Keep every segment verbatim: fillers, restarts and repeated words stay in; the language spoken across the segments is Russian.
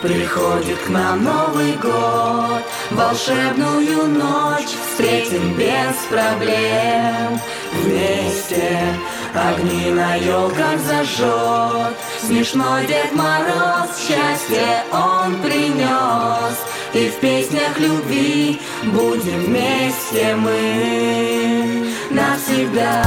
Приходит к нам Новый год, волшебную ночь встретим без проблем. Вместе огни на елках зажжет, смешной Дед Мороз счастье он принес. И в песнях любви будем вместе мы навсегда.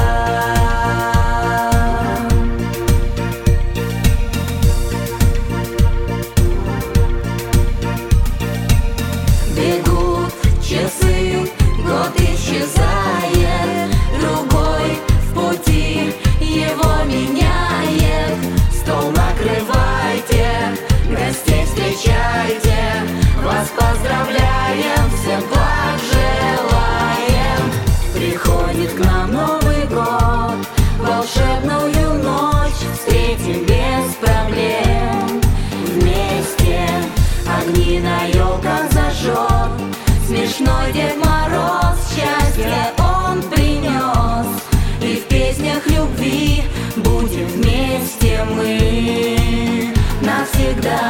Бегут часы, год исчезает, другой в пути его меняет. Стол накрывайте, гостей встречайте, вас поздравляем, всем благ желаем. Приходит к нам Новый год, волшебную ночь встретим без проблем. Вместе огни на елках зажжет, смешной Дед Мороз счастье он принес. И в песнях любви будем вместе мы навсегда.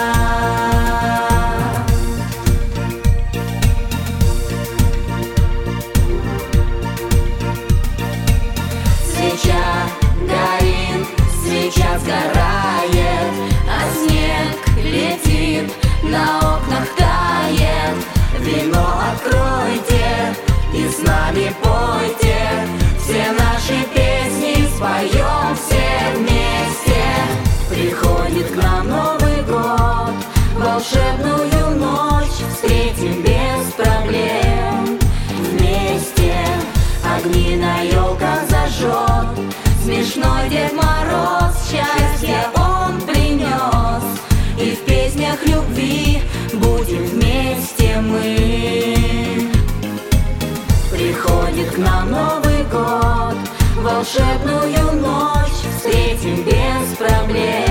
Свеча горит, свеча сгорает, а снег летит, на окнах тает. Вино откройте и с нами пойте, все наши песни споем все вместе. Приходит к нам Новый год, волшебную ночь встретим без проблем. Вместе огни на елках зажжет, смешной Дед Мороз счастье он принес. И в песнях любви будем вместе мы. Приходит к нам Новый год, волшебную ночь встретим без проблем.